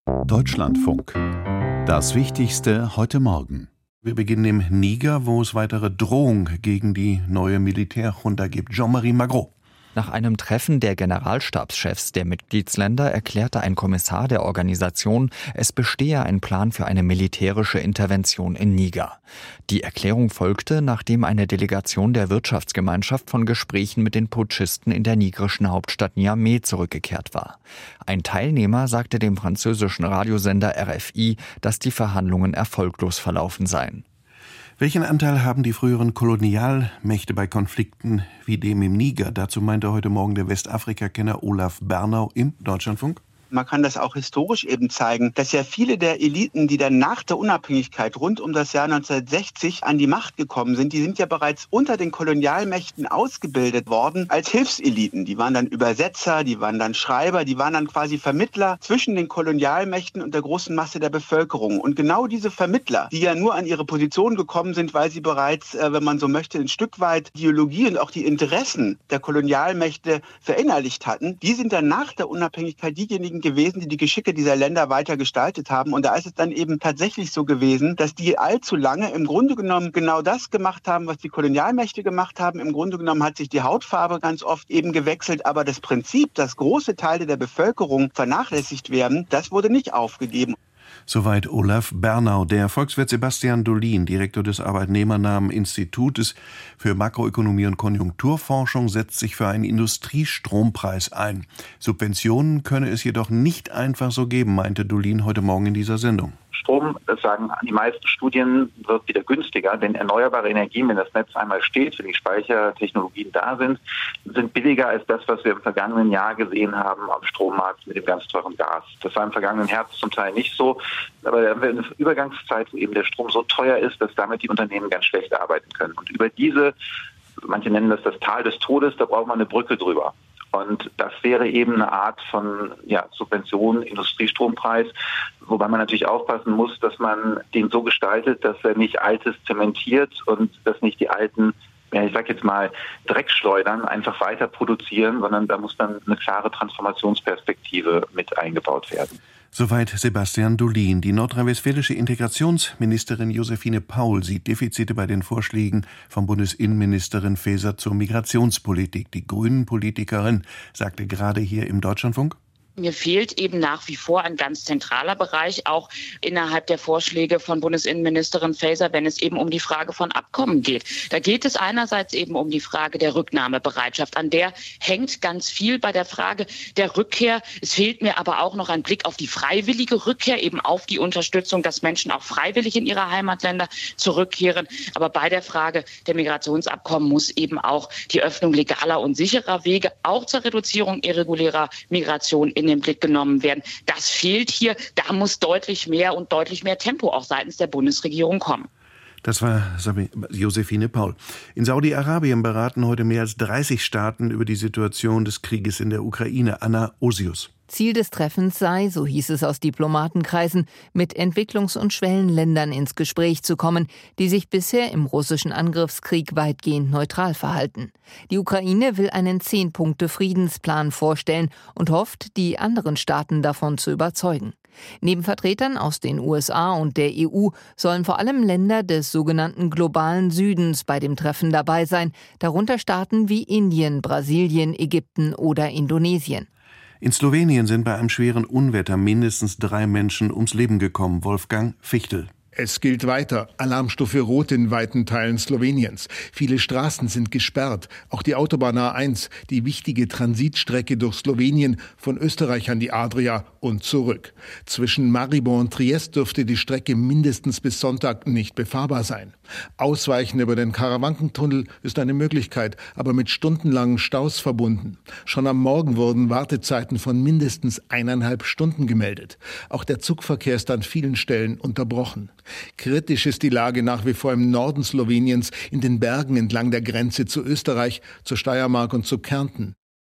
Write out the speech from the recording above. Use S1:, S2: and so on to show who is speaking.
S1: Deutschlandfunk. Das Wichtigste heute Morgen. Wir beginnen im Niger, wo es weitere Drohung gegen die neue Militärjunta gibt. Jean-Marie Magro.
S2: Nach einem Treffen der Generalstabschefs der Mitgliedsländer erklärte ein Kommissar der Organisation, es bestehe ein Plan für eine militärische Intervention in Niger. Die Erklärung folgte, nachdem eine Delegation der Wirtschaftsgemeinschaft von Gesprächen mit den Putschisten in der nigerischen Hauptstadt Niamey zurückgekehrt war. Ein Teilnehmer sagte dem französischen Radiosender RFI, dass die Verhandlungen erfolglos verlaufen seien.
S1: Welchen Anteil haben die früheren Kolonialmächte bei Konflikten wie dem im Niger? Dazu meinte heute Morgen der Westafrika-Kenner Olaf Bernau im Deutschlandfunk.
S3: Man kann das auch historisch eben zeigen, dass ja viele der Eliten, die dann nach der Unabhängigkeit rund um das Jahr 1960 an die Macht gekommen sind, die sind ja bereits unter den Kolonialmächten ausgebildet worden als Hilfseliten. Die waren dann Übersetzer, die waren dann Schreiber, die waren dann quasi Vermittler zwischen den Kolonialmächten und der großen Masse der Bevölkerung. Und genau diese Vermittler, die ja nur an ihre Position gekommen sind, weil sie bereits, wenn man so möchte, ein Stück weit die Ideologie und auch die Interessen der Kolonialmächte verinnerlicht hatten, die sind dann nach der Unabhängigkeit diejenigen gewesen, die die Geschicke dieser Länder weiter gestaltet haben. Und da ist es dann eben tatsächlich so gewesen, dass die allzu lange im Grunde genommen genau das gemacht haben, was die Kolonialmächte gemacht haben. Im Grunde genommen hat sich die Hautfarbe ganz oft eben gewechselt, aber das Prinzip, dass große Teile der Bevölkerung vernachlässigt werden, das wurde nicht aufgegeben.
S1: Soweit Olaf Bernau. Der Volkswirt Sebastian Dolin, Direktor des Arbeitnehmernahen Institutes für Makroökonomie und Konjunkturforschung, setzt sich für einen Industriestrompreis ein. Subventionen könne es jedoch nicht einfach so geben, meinte Dolin heute Morgen in dieser Sendung.
S4: Strom, das sagen die meisten Studien, wird wieder günstiger, denn erneuerbare Energien, wenn das Netz einmal steht, wenn die Speichertechnologien da sind billiger als das, was wir im vergangenen Jahr gesehen haben am Strommarkt mit dem ganz teuren Gas. Das war im vergangenen Herbst zum Teil nicht so, aber da haben wir eine Übergangszeit, wo eben der Strom so teuer ist, dass damit die Unternehmen ganz schlecht arbeiten können. Und über diese, manche nennen das Tal des Todes, da braucht man eine Brücke drüber. Und das wäre eben eine Art von Subvention, Industriestrompreis, wobei man natürlich aufpassen muss, dass man den so gestaltet, dass er nicht Altes zementiert und dass nicht die alten, ich sag jetzt mal, Dreckschleudern einfach weiter produzieren, sondern da muss dann eine klare Transformationsperspektive mit eingebaut werden.
S1: Soweit Sebastian Dolin. Die nordrhein-westfälische Integrationsministerin Josephine Paul sieht Defizite bei den Vorschlägen von Bundesinnenministerin Faeser zur Migrationspolitik. Die Grünen-Politikerin sagte gerade hier im Deutschlandfunk:
S5: Mir fehlt eben nach wie vor ein ganz zentraler Bereich, auch innerhalb der Vorschläge von Bundesinnenministerin Faeser, wenn es eben um die Frage von Abkommen geht. Da geht es einerseits eben um die Frage der Rücknahmebereitschaft. An der hängt ganz viel bei der Frage der Rückkehr. Es fehlt mir aber auch noch ein Blick auf die freiwillige Rückkehr, eben auf die Unterstützung, dass Menschen auch freiwillig in ihre Heimatländer zurückkehren. Aber bei der Frage der Migrationsabkommen muss eben auch die Öffnung legaler und sicherer Wege, auch zur Reduzierung irregulärer Migration in den Blick genommen werden. Das fehlt hier. Da muss deutlich mehr Tempo auch seitens der Bundesregierung kommen.
S1: Das war Josephine Paul. In Saudi-Arabien beraten heute mehr als 30 Staaten über die Situation des Krieges in der Ukraine. Anna Osius.
S6: Ziel des Treffens sei, so hieß es aus Diplomatenkreisen, mit Entwicklungs- und Schwellenländern ins Gespräch zu kommen, die sich bisher im russischen Angriffskrieg weitgehend neutral verhalten. Die Ukraine will einen 10-Punkte-Friedensplan vorstellen und hofft, die anderen Staaten davon zu überzeugen. Neben Vertretern aus den USA und der EU sollen vor allem Länder des sogenannten globalen Südens bei dem Treffen dabei sein, darunter Staaten wie Indien, Brasilien, Ägypten oder Indonesien.
S1: In Slowenien sind bei einem schweren Unwetter mindestens 3 Menschen ums Leben gekommen. Wolfgang Fichtel.
S7: Es gilt weiter. Alarmstufe Rot in weiten Teilen Sloweniens. Viele Straßen sind gesperrt. Auch die Autobahn A1, die wichtige Transitstrecke durch Slowenien von Österreich an die Adria und zurück. Zwischen Maribor und Triest dürfte die Strecke mindestens bis Sonntag nicht befahrbar sein. Ausweichen über den Karawankentunnel ist eine Möglichkeit, aber mit stundenlangen Staus verbunden. Schon am Morgen wurden Wartezeiten von mindestens 1,5 Stunden gemeldet. Auch der Zugverkehr ist an vielen Stellen unterbrochen. Kritisch ist die Lage nach wie vor im Norden Sloweniens, in den Bergen entlang der Grenze zu Österreich, zur Steiermark und zu Kärnten.